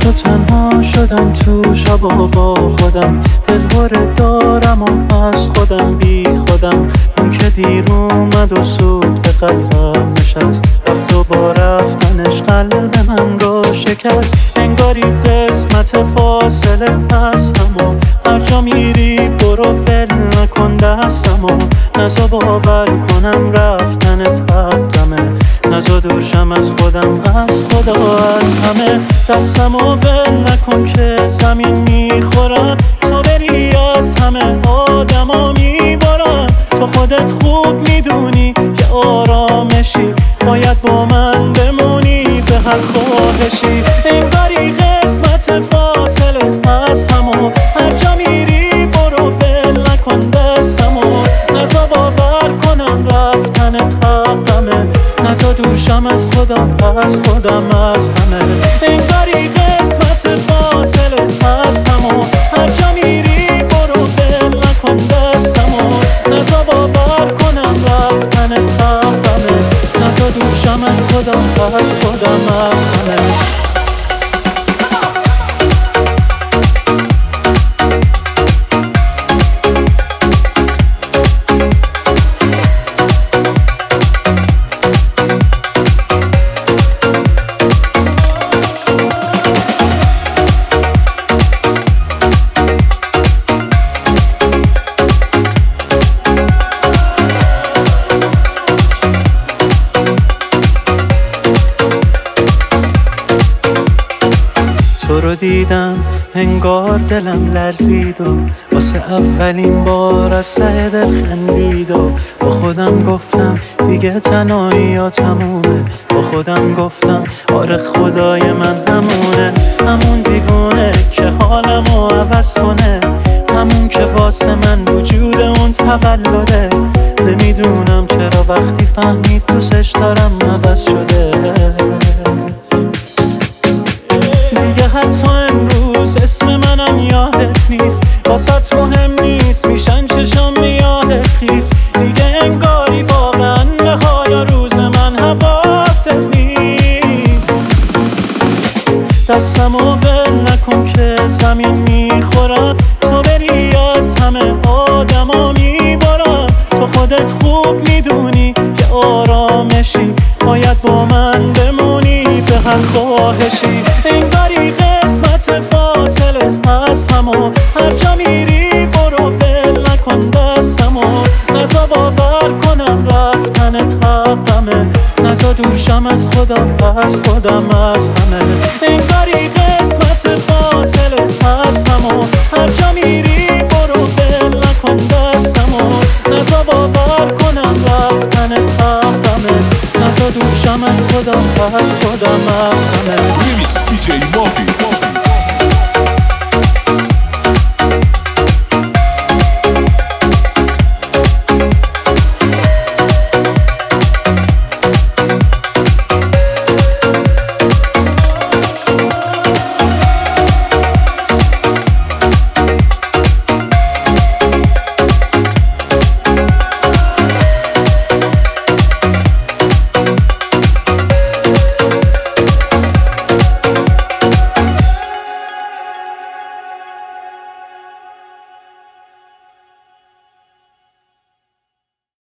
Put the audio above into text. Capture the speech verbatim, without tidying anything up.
تو تنها شدم تو شبا با خودم، دلهوره دارم و از خودم بی خودم. اون که دیر اومد و سود به قلبم نشست، رفت و با رفتنش قلب من رو شکست. انگاری قسمت فاصله هستم و هر جا میری برو فل نکن دستم و نزا باور کنم رفتنت حقمه، نزا دوشم از خودم از خدا از همه. دستم و ول نکن که زمین میخورم، تو بری از همه آدم ها میبارم. تو خودت خوب میدونی که آرامشی، باید با من بمونی به هر خواهشی. انگاری قسمت فاصله از همو هر جا میری برو ول نکن دستم و نزا باور کنم رفتنت حقمه، نزا دوشم از خودم از خودم از همه. انگاری قسمت فاصله از همو هر جا میری برو ول نکن دستم و نزا باور کنم رفتنت حقمه، نزا دوشم از خودم از خودم از همه. تو رو دیدم انگار دلم لرزید و واسه اولین بار از ته دل خندید و با خودم گفتم دیگه تنهایی ها تمومه. با خودم گفتم آره خدای من همونه، همون دیوونه که حالمو عوض کنه، همون که واسه من وجود اون تولده. نمیدونم چرا وقتی فهمید دوستش دارم عوض شده. دیگه حتی امروز اسم منم یادت نیست، واسط مهم نیست میشن چشم یادت خیز. دیگه انگاری واقعا نهای روز من حواست نیست. دستمو ول نکن که زمین میخورم، تو بری از همه آدما میبارم. تو خودت خوب میدونی که آرامشی، باید با من بمونی به هر خواهشی. انگاری قسمت فاصله از همو هر جا میری برو ول نکن دستم و نزا باور کنم رفتنت حقمه، نزا دوشم از خودم از خودم از همه. انگاری قسمت فاصله از همو هر جا میری برو ول نکن دستم و نزا باور کنم رفتنت حقمه، نزا دوشم از خودم از خودم.